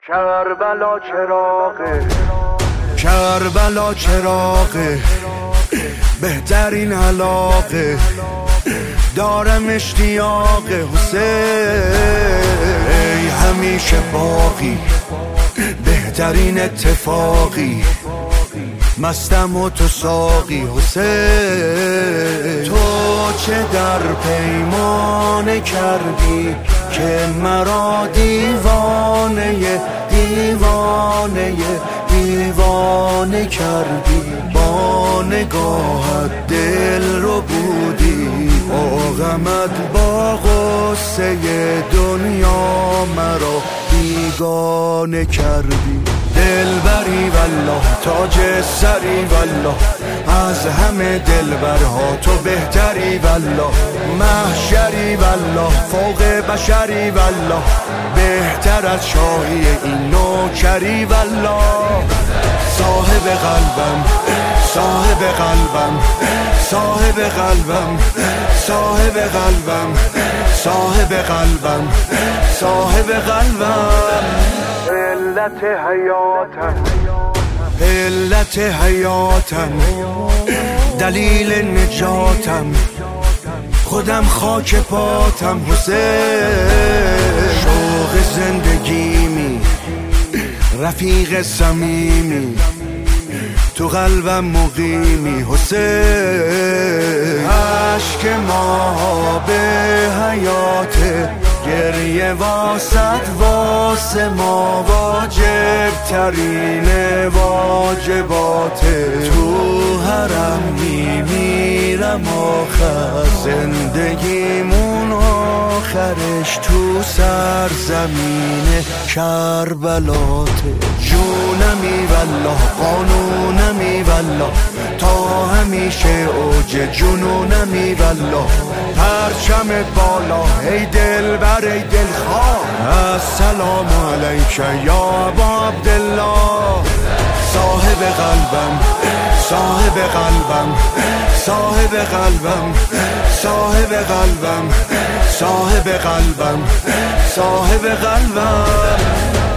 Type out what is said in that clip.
کربلا چراغه، کربلا چراغه، بهترین علاقه دارم اشتیاق حسین. ای همیشه باقی بهترین اتفاقی، مستم و تو ساقی حسین. تو چه در پیمانه کردی که مرا دیوانه دیوانه دیوانه کردی، با نگاهت دل رو بودی، آغمت با غصه دنیا مرا بیگانه کردی. دلبری والله تاج سری والله، از همه دلبرها تو بهتری والله، محشری والله فوق بشری والله، بهتر از شاهی این نوکری والله. صاحب قلبم صاحب قلبم صاحب قلبم صاحب قلبم صاحب قلبم صاحب قلبم. علت حیاتم علت حیاتم، دلیل نجاتم، خودم خاک پاتم حسین. شوق زندگیمی رفیق صمیمی، تو قلبم مقیمی حسین. عشق ما به حیاته، گریه واسط واسه ما واجب ترین واجباته. تو حرم میمیرم آخر، زندگیمون آخرش تو سرزمین کربلاته. جونمی والله قانونمی والله، تا همیشه اوج جنونمی والله. پرچم بالا ای دلبر ای دلخواه، السلام علیک یا ابا عبدالله. صاحب قلبم صاحب قلبم صاحب قلبم صاحب قلبم صاحب قلبم صاحب قلبم.